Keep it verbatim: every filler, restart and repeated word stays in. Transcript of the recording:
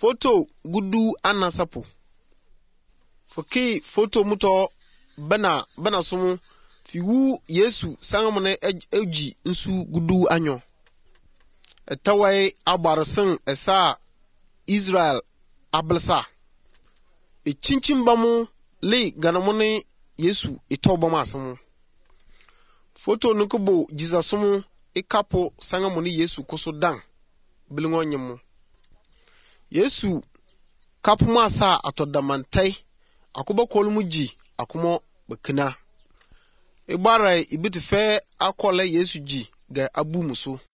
Foto gudu anasapo. Foki foto muto bana bana sumu fiwu Yesu sangamone eji nsu gudu anyo. Etawai abarasing esa Israel ablsa. E chinchimbamu le ganamone Yesu itobama asamu. Foto nukubo jizasumu ikapo sangamone Yesu koso dang bilingo nyemu. Yesu kapu masa atodamantai akuba kolumuji akumo bekina. Ibara ibitife akwale Yesu ji ga abu muso.